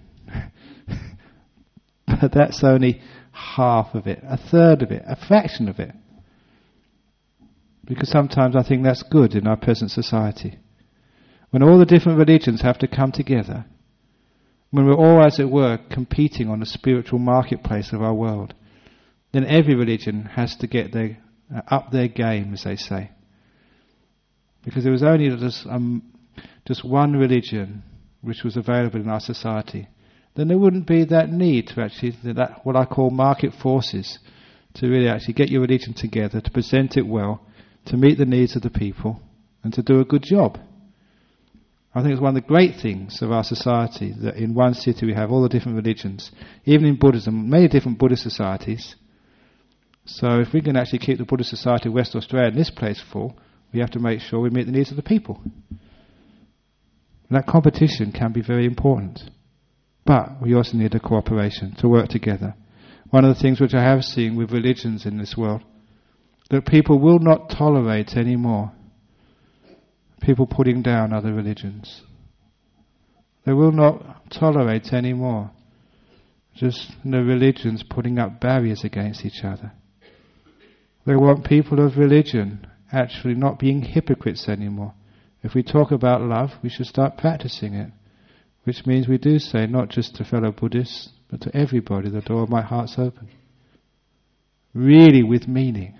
Speaker 1: But that's only half of it, a third of it, a fraction of it. Because sometimes I think that's good in our present society. When all the different religions have to come together, when we're all, as it were, competing on the spiritual marketplace of our world, then every religion has to get their, uh, up their game, as they say. Because there was only just, um, just one religion which was available in our society, then there wouldn't be that need to actually, that what I call market forces, to really actually get your religion together, to present it well, to meet the needs of the people, and to do a good job. I think it's one of the great things of our society that in one city we have all the different religions, even in Buddhism, many different Buddhist societies. So if we can actually keep the Buddhist society of West Australia and this place full, we have to make sure we meet the needs of the people. And that competition can be very important. But we also need a cooperation to work together. One of the things which I have seen with religions in this world, that people will not tolerate anymore people putting down other religions. They will not tolerate anymore just the religions putting up barriers against each other. They want people of religion actually not being hypocrites anymore. If we talk about love, we should start practicing it. Which means we do say, not just to fellow Buddhists, but to everybody, the door of my heart's open. Really with meaning.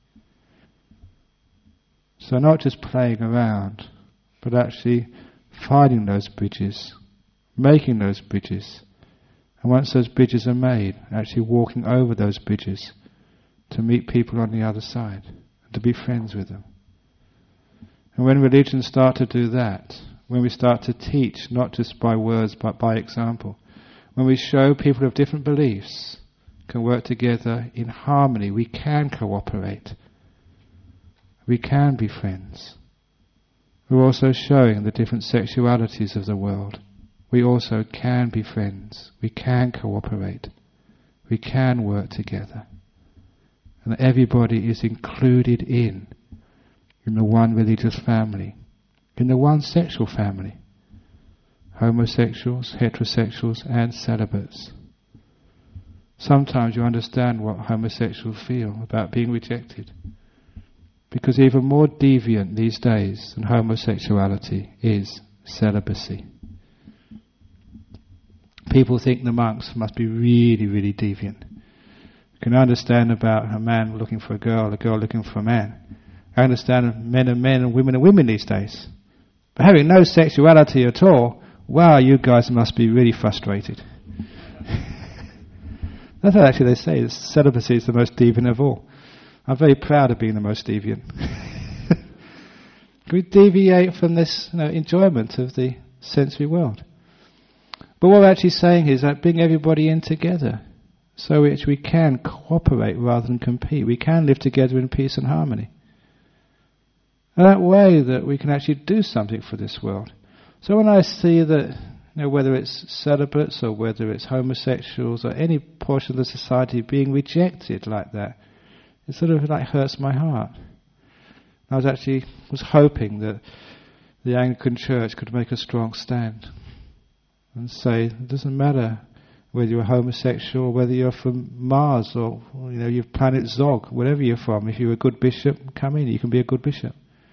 Speaker 1: So not just playing around, but actually finding those bridges, making those bridges. And once those bridges are made, actually walking over those bridges to meet people on the other side, and to be friends with them. And when religions start to do that, when we start to teach, not just by words but by example, when we show people of different beliefs can work together in harmony, we can cooperate. We can be friends. We're also showing the different sexualities of the world. We also can be friends. We can cooperate. We can work together. And that everybody is included in, in the one religious family, in the one sexual family. Homosexuals, heterosexuals and celibates. Sometimes you understand what homosexuals feel about being rejected. Because even more deviant these days than homosexuality is celibacy. People think the monks must be really, really deviant. You can understand about a man looking for a girl, a girl looking for a man. I understand men are men and women are women these days. But having no sexuality at all, wow, you guys must be really frustrated. That's what actually they say, celibacy is the most deviant of all. I'm very proud of being the most deviant. We deviate from this, you know, enjoyment of the sensory world. But what we're actually saying is that bring everybody in together, so which we can cooperate rather than compete. We can live together in peace and harmony. And that way that we can actually do something for this world. So when I see that, you know, whether it's celibates or whether it's homosexuals or any portion of the society being rejected like that, it sort of like hurts my heart. I was actually was hoping that the Anglican Church could make a strong stand and say it doesn't matter whether you're homosexual or whether you're from Mars or, you know, you're planet Zog, wherever you're from. If you're a good bishop, come in. You can be a good bishop.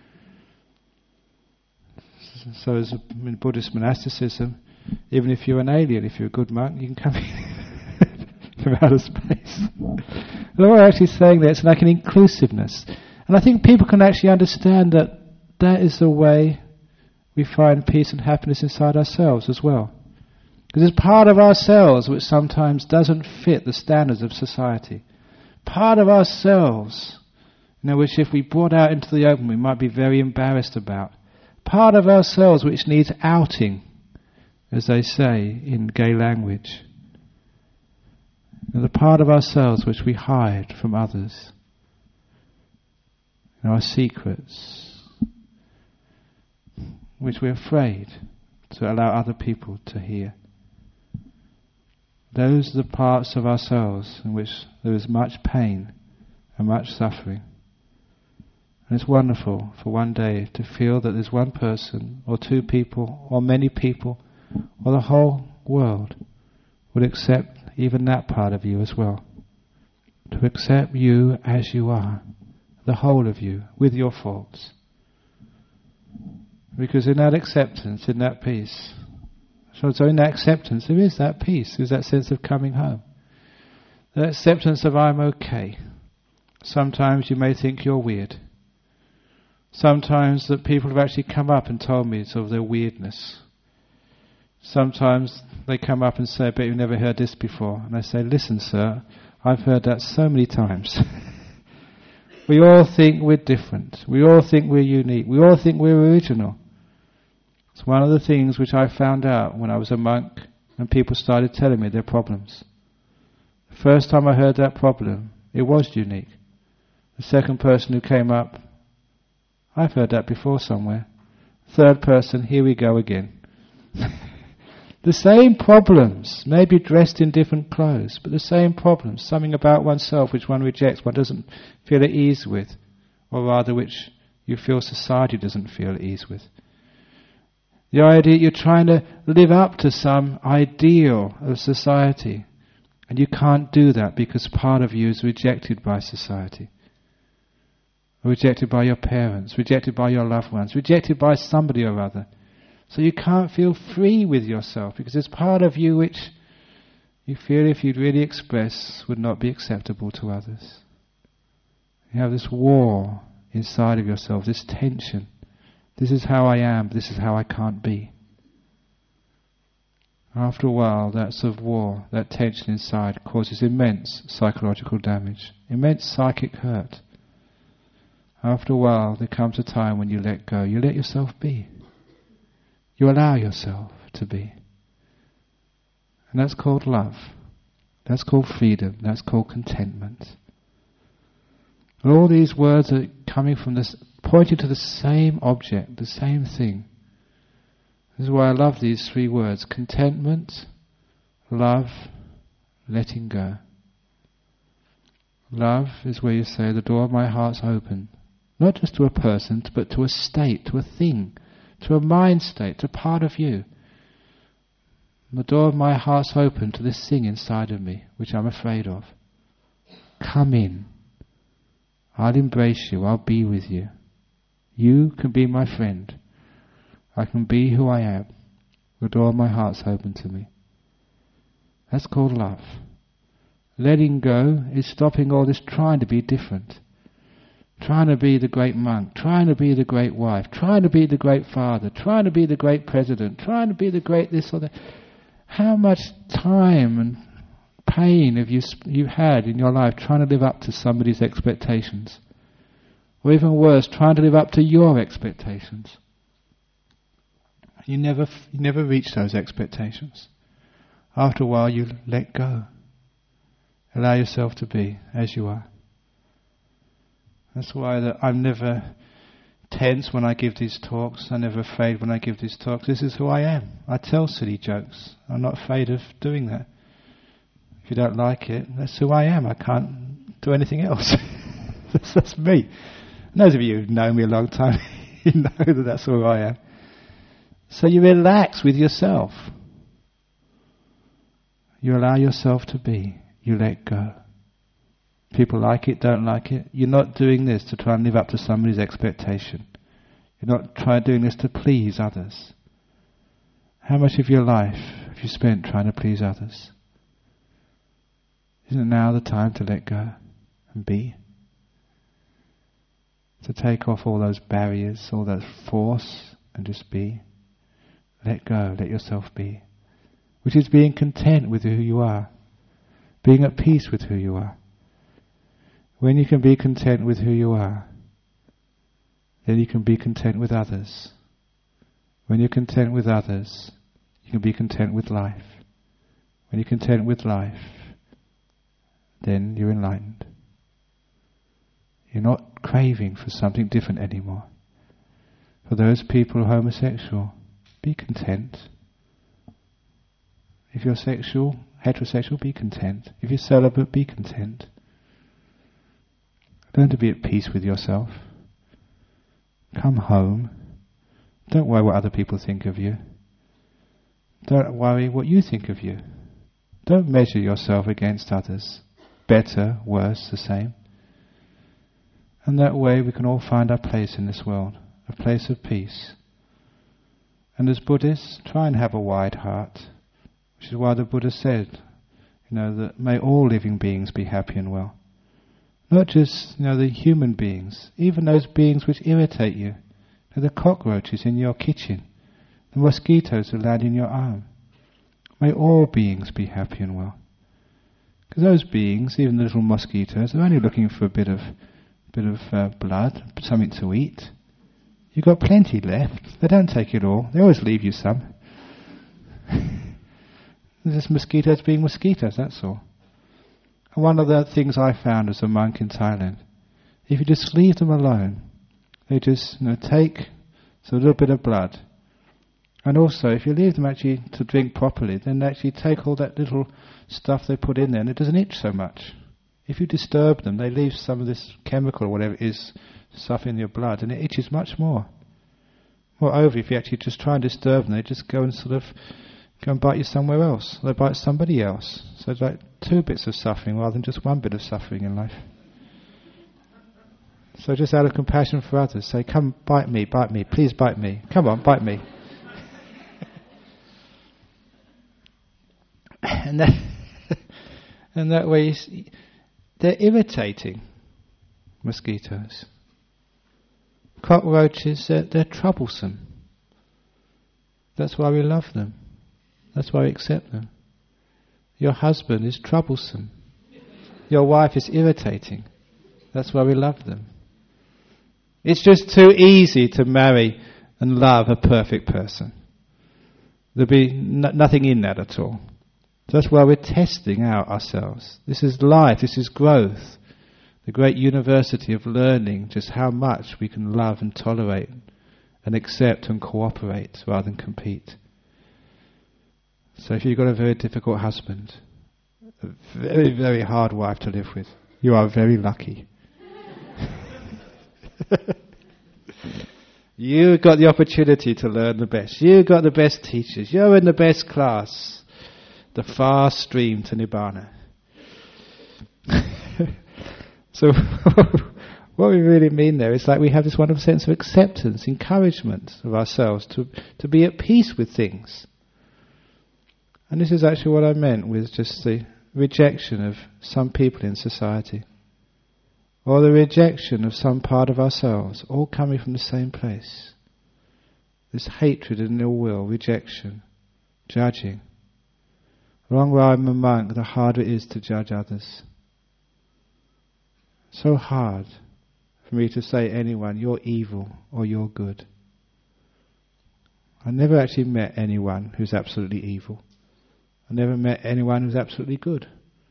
Speaker 1: So as in Buddhist monasticism, even if you're an alien, if you're a good monk, you can come in from outer space. And what we're actually saying there, it's like an inclusiveness. And I think people can actually understand that that is the way we find peace and happiness inside ourselves as well. Because there's part of ourselves which sometimes doesn't fit the standards of society. Part of ourselves you know, which if we brought out into the open we might be very embarrassed about. Part of ourselves which needs outing, as they say in gay language. And the part of ourselves which we hide from others. You know, our secrets, which we're afraid to allow other people to hear. Those are the parts of ourselves in which there is much pain and much suffering. And it's wonderful for one day to feel that there's one person or two people or many people or the whole world would accept even that part of you as well. To accept you as you are, the whole of you, with your faults. Because in that acceptance, in that peace, so, so in that acceptance there is that peace, there's that sense of coming home. The acceptance of I'm okay. Sometimes you may think you're weird. Sometimes that people have actually come up and told me sort of their weirdness. Sometimes they come up and say, I bet you've never heard this before. And I say, listen sir, I've heard that so many times. We all think we're different. We all think we're unique. We all think we're original. It's one of the things which I found out when I was a monk and people started telling me their problems. The first time I heard that problem, it was unique. The second person who came up, I've heard that before somewhere. Third person, here we go again. The same problems, maybe dressed in different clothes, but the same problems, something about oneself which one rejects, one doesn't feel at ease with, or rather which you feel society doesn't feel at ease with. The idea you're trying to live up to some ideal of society, and you can't do that because part of you is rejected by society. Rejected by your parents, rejected by your loved ones, rejected by somebody or other. So you can't feel free with yourself because there's part of you which you feel if you'd really express would not be acceptable to others. You have this war inside of yourself, this tension. This is how I am, this is how I can't be. After a while, that sort of war, that tension inside causes immense psychological damage, immense psychic hurt. After a while, there comes a time when you let go. You let yourself be. You allow yourself to be. And that's called love. That's called freedom. That's called contentment. And all these words are coming from this, pointing to the same object, the same thing. This is why I love these three words. Contentment, love, letting go. Love is where you say, the door of my heart's open. Not just to a person, but to a state, to a thing, to a mind state, to part of you. The door of my heart's open to this thing inside of me, which I'm afraid of. Come in. I'll embrace you. I'll be with you. You can be my friend. I can be who I am. The door of my heart's open to me. That's called love. Letting go is stopping all this trying to be different. Trying to be the great monk, trying to be the great wife, trying to be the great father, trying to be the great president, trying to be the great this or that. How much time and pain have you you had in your life trying to live up to somebody's expectations? Or even worse, trying to live up to your expectations. You never you never reach those expectations. After a while you let go. Allow yourself to be as you are. That's why that I'm never tense when I give these talks. I'm never afraid when I give these talks. This is who I am. I tell silly jokes. I'm not afraid of doing that. If you don't like it, that's who I am. I can't do anything else. that's, that's me. And those of you who've known me a long time, you know that that's who I am. So you relax with yourself. You allow yourself to be. You let go. People like it, don't like it. You're not doing this to try and live up to somebody's expectation. You're not trying doing this to please others. How much of your life have you spent trying to please others? Isn't it now the time to let go and be? To take off all those barriers, all that force, and just be. Let go, let yourself be. Which is being content with who you are. Being at peace with who you are. When you can be content with who you are, then you can be content with others. When you're content with others, you can be content with life. When you're content with life, then you're enlightened. You're not craving for something different anymore. For those people who are homosexual, be content. If you're sexual, heterosexual, be content. If you're celibate, be content. Learn to be at peace with yourself. Come home. Don't worry what other people think of you. Don't worry what you think of you. Don't measure yourself against others. Better, worse, the same. And that way we can all find our place in this world, a place of peace. And as Buddhists, try and have a wide heart, which is why the Buddha said, you know, that may all living beings be happy and well. Not just, you know, the human beings, even those beings which irritate you. You know, the cockroaches in your kitchen, the mosquitoes that land in your arm. May all beings be happy and well. Because those beings, even the little mosquitoes, are only looking for a bit of bit of uh, blood, something to eat. You've got plenty left. They don't take it all. They always leave you some. There's just mosquitoes being mosquitoes, that's all. And one of the things I found as a monk in Thailand, if you just leave them alone, they just, you know, take a little bit of blood. And also, if you leave them actually to drink properly, then they actually take all that little stuff they put in there and it doesn't itch so much. If you disturb them, they leave some of this chemical or whatever it is, stuff in your blood, and it itches much more. Moreover, if you actually just try and disturb them, they just go and sort of go and bite you somewhere else. They bite somebody else. So it's like two bits of suffering rather than just one bit of suffering in life. So just out of compassion for others, say, come, bite me, bite me, please bite me. Come on, bite me. and that and that way, you see, they're irritating, mosquitoes. Cockroaches, they're, they're troublesome. That's why we love them. That's why we accept them. Your husband is troublesome. Your wife is irritating. That's why we love them. It's just too easy to marry and love a perfect person. There'll be n- nothing in that at all. That's why we're testing out ourselves. This is life, this is growth. The great university of learning just how much we can love and tolerate and accept and cooperate rather than compete. So if you've got a very difficult husband, a very, very hard wife to live with, you are very lucky. You got the opportunity to learn the best. You got the best teachers. You're in the best class. The fast stream to Nibbana. So what we really mean there is like we have this wonderful sense of acceptance, encouragement of ourselves to to be at peace with things. And this is actually what I meant with just the rejection of some people in society, or the rejection of some part of ourselves, all coming from the same place. This hatred and ill will, rejection, judging. The longer I'm a monk, the harder it is to judge others. So hard for me to say to anyone, you're evil or you're good. I never actually met anyone who's absolutely evil. I never met anyone who's absolutely good.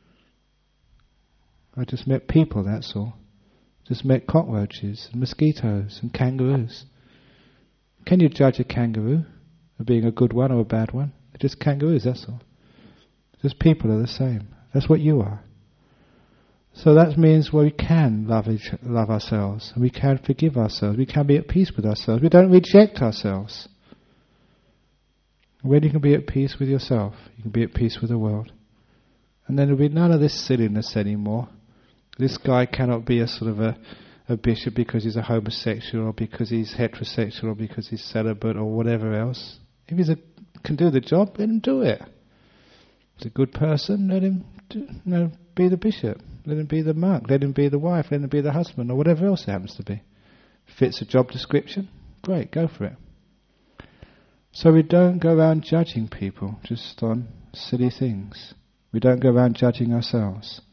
Speaker 1: I just met people, that's all. Just met cockroaches and mosquitoes and kangaroos. Can you judge a kangaroo of being a good one or a bad one? They're just kangaroos, that's all. Just people are the same. That's what you are. So that means well, we can love each, love ourselves, and we can forgive ourselves. We can be at peace with ourselves. We don't reject ourselves. When you can be at peace with yourself, you can be at peace with the world. And then there will be none of this silliness anymore. This guy cannot be a sort of a, a bishop because he's a homosexual, or because he's heterosexual, or because he's celibate, or whatever else. If he can do the job, let him do it. If he's a good person, let him do, you know, be the bishop. Let him be the monk. Let him be the wife. Let him be the husband, or whatever else it happens to be. Fits a job description? Great, go for it. So we don't go around judging people just on silly things. We don't go around judging ourselves.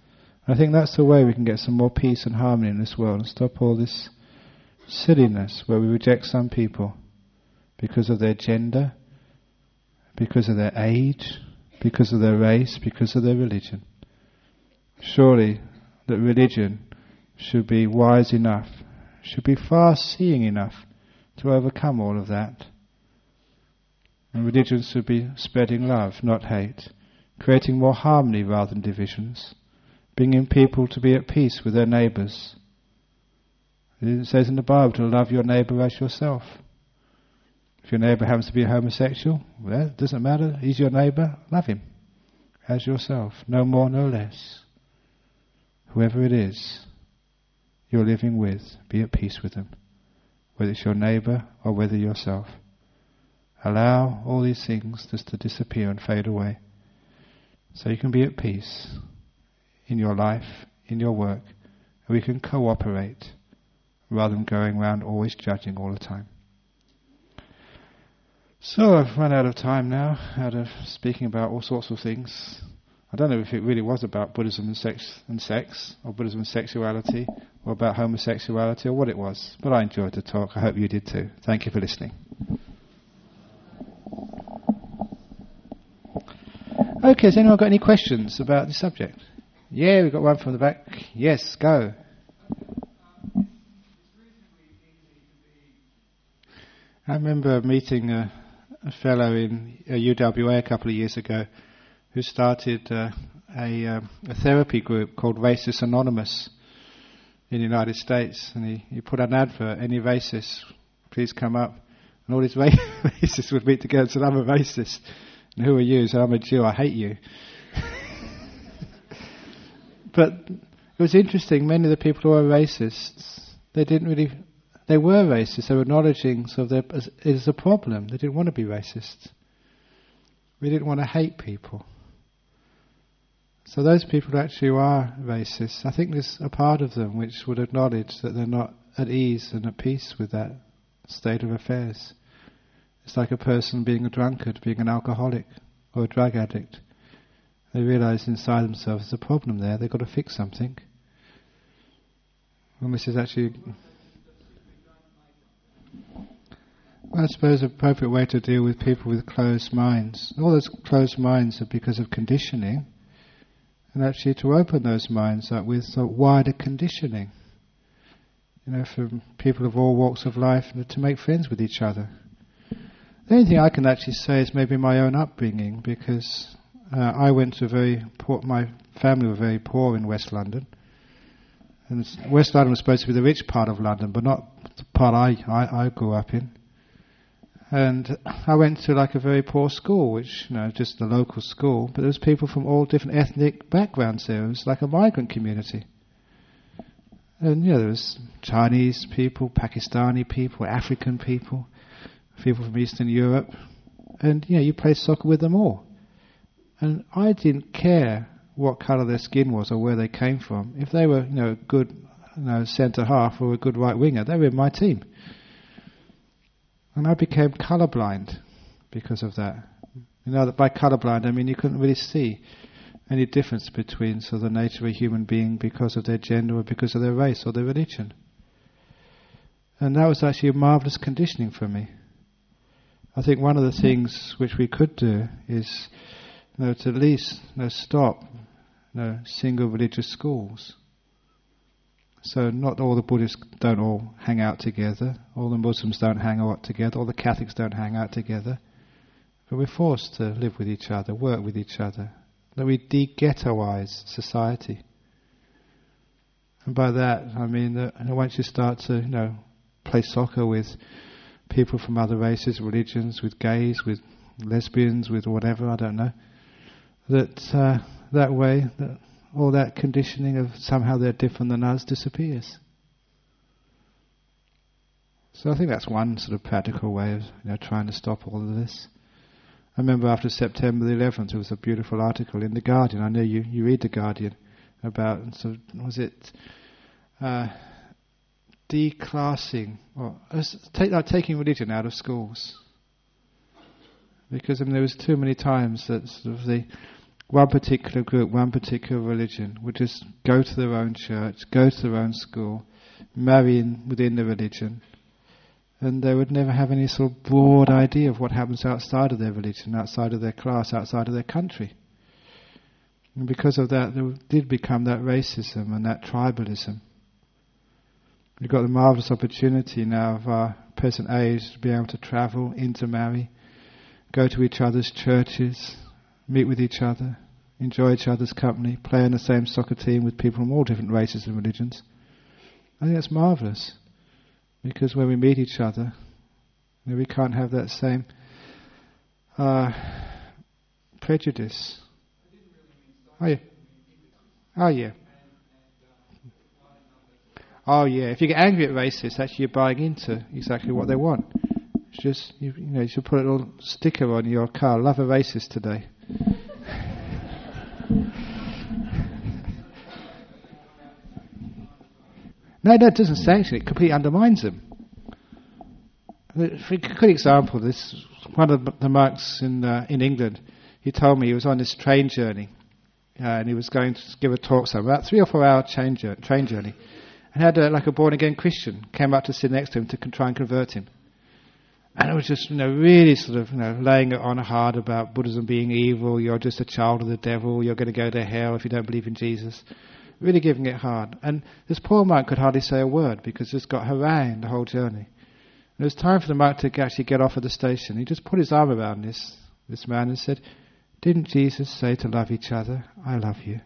Speaker 1: I think that's the way we can get some more peace and harmony in this world and stop all this silliness where we reject some people because of their gender, because of their age, because of their race, because of their religion. Surely that religion should be wise enough, should be far-seeing enough to overcome all of that. And religion should be spreading love, not hate, creating more harmony rather than divisions, bringing people to be at peace with their neighbours. It says in the Bible to love your neighbour as yourself. If your neighbour happens to be a homosexual, well, it doesn't matter, he's your neighbour, love him as yourself, no more, no less. Whoever it is you're living with, be at peace with them, whether it's your neighbour or whether yourself. Allow all these things just to disappear and fade away, so you can be at peace in your life, in your work, and we can cooperate rather than going around always judging all the time. So I've run out of time now, out of speaking about all sorts of things. I don't know if it really was about Buddhism and sex, and sex, or Buddhism and sexuality, or about homosexuality, or what it was. But I enjoyed the talk. I hope you did too. Thank you for listening. Okay, has anyone got any questions about the subject? Yeah, we've got one from the back. Yes, go. I remember meeting a, a fellow in a U W A a couple of years ago who started uh, a, uh, a therapy group called Racist Anonymous in the United States, and he, he put an advert, any racist, please come up, and all these ra- racists would meet together and said, I'm a racist, and who are you? So I'm a Jew, I hate you. But it was interesting, many of the people who were racists, they didn't really, they were racist, they were acknowledging so there is a problem, they didn't want to be racist. We didn't want to hate people. So those people who actually are racist, I think there's a part of them which would acknowledge that they're not at ease and at peace with that state of affairs. It's like a person being a drunkard, being an alcoholic or a drug addict. They realise inside themselves there's a problem there, they've got to fix something. And this is actually... Well, I suppose the appropriate way to deal with people with closed minds. All those closed minds are because of conditioning. And actually to open those minds up with a wider conditioning, you know, for people of all walks of life, and to make friends with each other. The only thing I can actually say is maybe my own upbringing, because uh, I went to a very poor, my family were very poor in West London, and West London was supposed to be the rich part of London, but not the part I, I, I grew up in. And I went to like a very poor school, which, you know, just the local school, but there was people from all different ethnic backgrounds there. It was like a migrant community. And, you know, there was Chinese people, Pakistani people, African people, people from Eastern Europe. And, you know, you played soccer with them all. And I didn't care what colour their skin was or where they came from. If they were, you know, a good, you know, centre half or a good right winger, they were in my team. And I became colourblind because of that. You know that by colourblind I mean you couldn't really see any difference between so the nature of a human being because of their gender or because of their race or their religion. And that was actually a marvellous conditioning for me. I think one of the things which we could do is, you know, to at least, you know, stop, you know, single religious schools. So not all the Buddhists don't all hang out together, all the Muslims don't hang out together, all the Catholics don't hang out together. But we're forced to live with each other, work with each other. That we de-ghettoise society. And by that I mean that once you start to, you know, play soccer with people from other races, religions, with gays, with lesbians, with whatever, I don't know, that uh, that way... that all that conditioning of somehow they're different than us disappears. So I think that's one sort of practical way of, you know, trying to stop all of this. I remember after September the eleventh, there was a beautiful article in The Guardian. I know you, you read The Guardian about, so was it uh, declassing, or uh, take, like taking religion out of schools. Because I mean, there was too many times that sort of the one particular group, one particular religion, would just go to their own church, go to their own school, marry in within the religion, and they would never have any sort of broad idea of what happens outside of their religion, outside of their class, outside of their country. And because of that, there did become that racism and that tribalism. We've got the marvellous opportunity now of our present age to be able to travel, intermarry, go to each other's churches, meet with each other, enjoy each other's company, play in the same soccer team with people from all different races and religions. I think that's marvellous, because when we meet each other, you know, we can't have that same uh, prejudice. Oh yeah. Oh yeah. Oh yeah. If you get angry at racists, actually you're buying into exactly what they want. It's just, you, you know, you should put a little sticker on your car, "Love a racist today." No, no, it doesn't sanction it. It completely undermines them. For a good example, this one of the monks in uh, in England, he told me he was on this train journey, uh, and he was going to give a talk somewhere, about three or four hour train journey, train journey, and had a, like a born again Christian came up to sit next to him to con- try and convert him, and it was just, you know, really sort of, you know, laying it on hard about Buddhism being evil. You're just a child of the devil. You're going to go to hell if you don't believe in Jesus. Really giving it hard. And this poor monk could hardly say a word because he just got harangued the whole journey. And it was time for the monk to actually get off at the station. He just put his arm around this, this man and said, "Didn't Jesus say to love each other? I love you."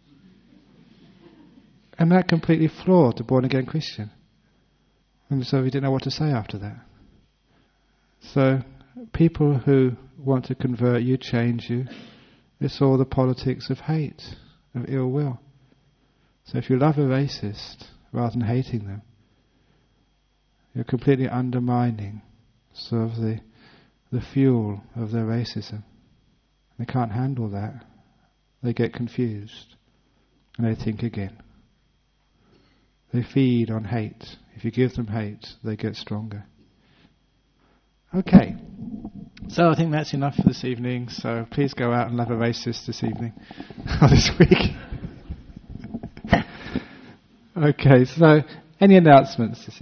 Speaker 1: And that completely floored the born-again Christian. And so he didn't know what to say after that. So people who want to convert you, change you, it's all the politics of hate, of ill will. So if you love a racist rather than hating them, you're completely undermining sort of the the fuel of their racism. They can't handle that. They get confused and they think again. They feed on hate. If you give them hate, they get stronger. Okay. So I think that's enough for this evening. So please go out and love a racist this evening or this week. Okay, so any announcements?